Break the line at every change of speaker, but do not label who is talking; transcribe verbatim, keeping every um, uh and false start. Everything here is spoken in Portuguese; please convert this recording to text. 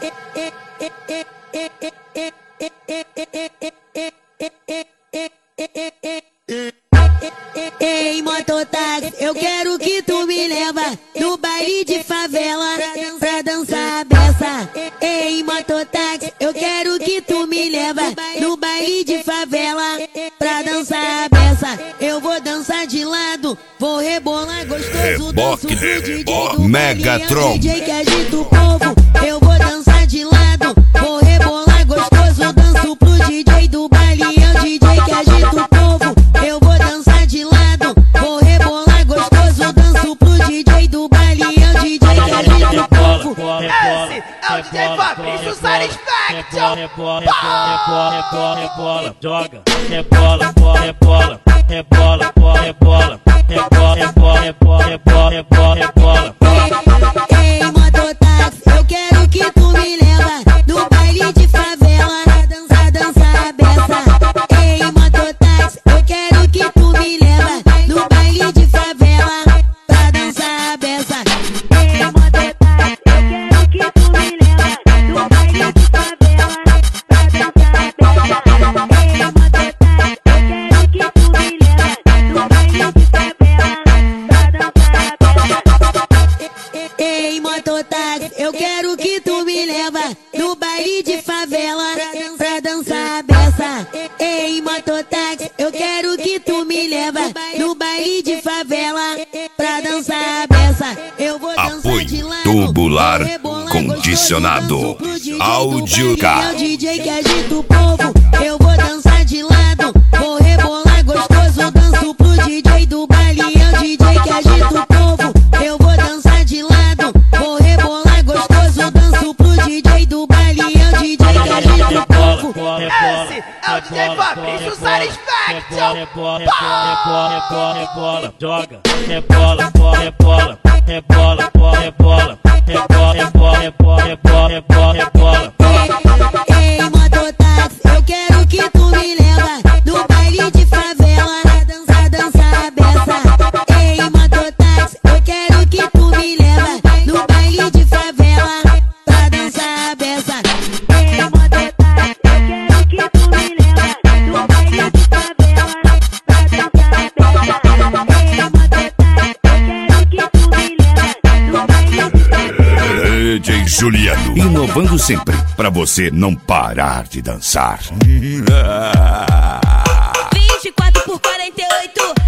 Ei, mototáxi, eu quero que tu me leva no baile de favela pra dançar a beça. Ei, mototáxi, eu quero que tu me leva no baile de favela pra dançar a beça. Eu vou dançar de lado, vou rebolar gostoso,
Reboque,
danço pro D J do
Megatron.
D J que agita o povo. Eu vou dançar de lado, vou rebolar gostoso, danço pro D J do baile, é o D J que agita o povo. Eu vou dançar de lado, vou rebolar gostoso, danço pro D J do baile, é o D J que agita o povo.
Esse é o D J Fabrício Satisfaction.
Rebola, rebola, rebola, rebola, joga, rebola, rebola, rebola, rebola, rebola, rebola, rebola, rebola, rebola, rebola.
Ei, mototáxi, eu quero que tu me leva no baile de favela pra dançar, dançar a beça. Ei, mototáxi, eu quero que tu me leva no baile de favela pra dançar a beça. Ei, mototáxi, eu quero que tu me leva no baile de favela pra dançar a beça. Ei, mototáxi, eu quero que tu me leva no baile de favela pra dançar a beça. Ei, mototáxi, eu quero que tu me leva no baile de favela pra dançar a beça. Ei, mototáxi, eu quero que tu me leva no baile de favela pra dançar a beça. Eu vou dançar de lado,
Tubular
vou rebolar
condicionado.
gostoso, danço pro D J do
Áudio
baile,
K.
é o D J que agita o povo. Eu vou dançar de lado, vou rebolar gostoso, danço pro D J do baile, é o D J que agita o povo. Eu vou dançar de lado, vou rebolar gostoso, danço pro D J do baile, é o D J que agita o povo.
Esse é o D J Fabrício Satisfaction.
Rebola, rebola, rebola, rebola, joga, rebola, rebola, rebola, rebola, rebola, rebola, rebola, rebola, rebola, rebola.
Ei, mototáxi, eu quero que tu me leva no baile de favela pra dançar, dançar a beça. Ei, mototáxi, eu quero que tu me leva no baile de favela pra dançar a beça. Ei, mototáxi, eu quero que tu me leva no baile de favela pra dançar a beça. Ei, mototáxi, eu quero que tu me leva no baile de favela.
D J Juliano, inovando sempre pra você não parar de dançar.
vinte e quatro por quarenta e oito